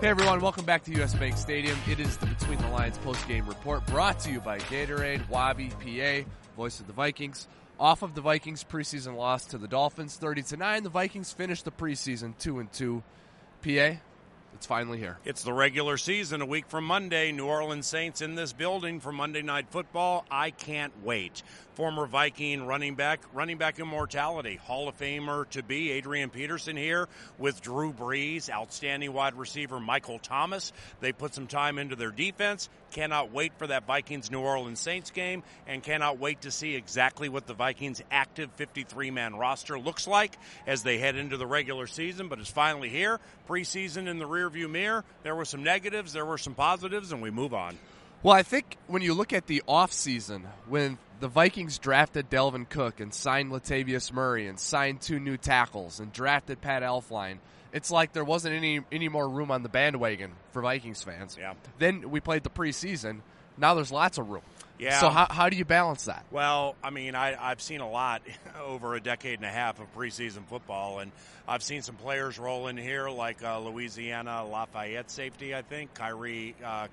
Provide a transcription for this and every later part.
Hey everyone, welcome back to US Bank Stadium. It is the Between the Lines post-game report brought to you by Gatorade, Wabi, PA, voice of the Vikings. Off of the Vikings' preseason loss to the Dolphins, 30-9, the Vikings finished the preseason 2-2. PA, it's finally here. It's the regular season, a week from Monday. New Orleans Saints in this building for Monday Night Football. I can't wait. Former Viking running back immortality, Hall of Famer to be, Adrian Peterson here with Drew Brees, outstanding wide receiver Michael Thomas. They put some time into their defense. Cannot wait for that Vikings-New Orleans Saints game, and cannot wait to see exactly what the Vikings' active 53-man roster looks like as they head into the regular season, but it's finally here. Preseason in the rearview mirror. There were some negatives, there were some positives, and we move on. Well, I think when you look at the offseason, when the Vikings drafted Dalvin Cook and signed Latavius Murray and signed 2 new tackles and drafted Pat Elflein, it's like there wasn't any more room on the bandwagon for Vikings fans. Yeah. Then we played the preseason. Now there's lots of room. Yeah. So how do you balance that? Well, I mean, I've seen a lot over a decade and a half of preseason football, and I've seen some players roll in here like Louisiana Lafayette safety, I think, Kyrie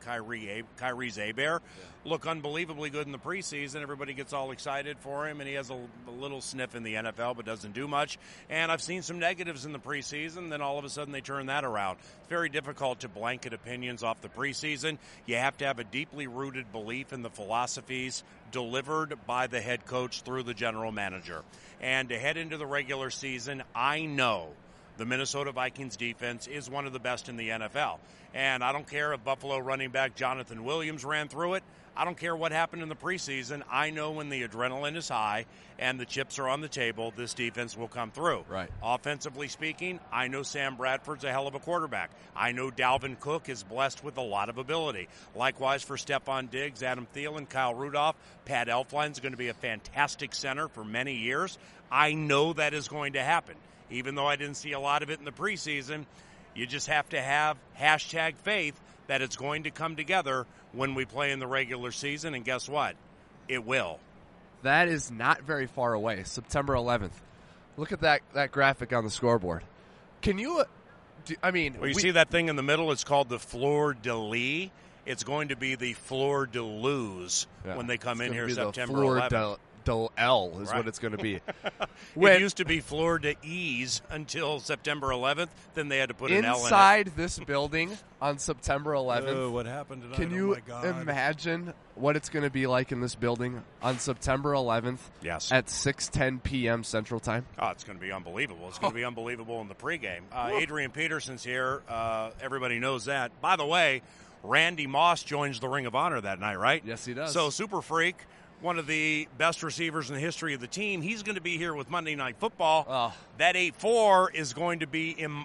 Zabear, look unbelievably good in the preseason. Everybody gets all excited for him, and he has a little sniff in the NFL but doesn't do much. And I've seen some negatives in the preseason, then all of a sudden they turn that around. It's very difficult to blanket opinions off the preseason. You have to have a deeply rooted belief in the philosophies delivered by the head coach through the general manager. And to head into the regular season, I know the Minnesota Vikings defense is one of the best in the NFL. And I don't care if Buffalo running back Jonathan Williams ran through it. I don't care what happened in the preseason. I know when the adrenaline is high and the chips are on the table, this defense will come through. Right. Offensively speaking, I know Sam Bradford's a hell of a quarterback. I know Dalvin Cook is blessed with a lot of ability. Likewise for Stephon Diggs, Adam Thielen, Kyle Rudolph. Pat Elflein's going to be a fantastic center for many years. I know that is going to happen. Even though I didn't see a lot of it in the preseason, you just have to have #faith that it's going to come together when we play in the regular season, and guess what? It will. That is not very far away, September 11th. Look at that graphic on the scoreboard. Can you you see that thing in the middle? It's called the fleur-de-lis. It's going to be the fleur-de-lose when they come in here September 11th. L is what it's going to be. It used to be Fleur de Ease until September 11th. Then they had to put an L in it. Inside this building on September 11th. Oh, what happened tonight? Can you imagine what it's going to be like in this building on September 11th at 6:10 p.m. Central Time? Oh, it's going to be unbelievable. It's going to be unbelievable in the pregame. Adrian Peterson's here. Everybody knows that. By the way, Randy Moss joins the Ring of Honor that night, right? Yes, he does. So Super Freak, one of the best receivers in the history of the team. He's going to be here with Monday Night Football. Oh. That 8-4 is going to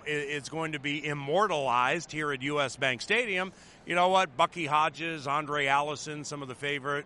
be immortalized here at US Bank Stadium. You know what? Bucky Hodges, Andre Allison, some of your favorite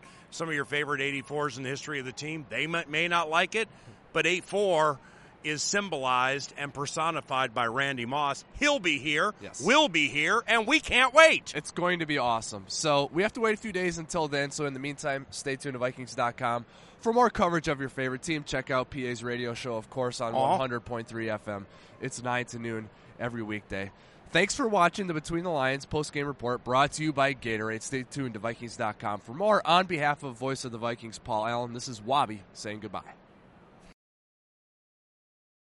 84s in the history of the team. They may not like it, but 8-4 is symbolized and personified by Randy Moss. He'll be here, we'll be here, and we can't wait. It's going to be awesome. So we have to wait a few days until then. So in the meantime, stay tuned to Vikings.com. For more coverage of your favorite team, check out PA's radio show, of course, on 100.3 FM. It's 9 to noon every weekday. Thanks for watching the Between the Lines post-game report brought to you by Gatorade. Stay tuned to Vikings.com for more. On behalf of Voice of the Vikings, Paul Allen, this is Wabi saying goodbye.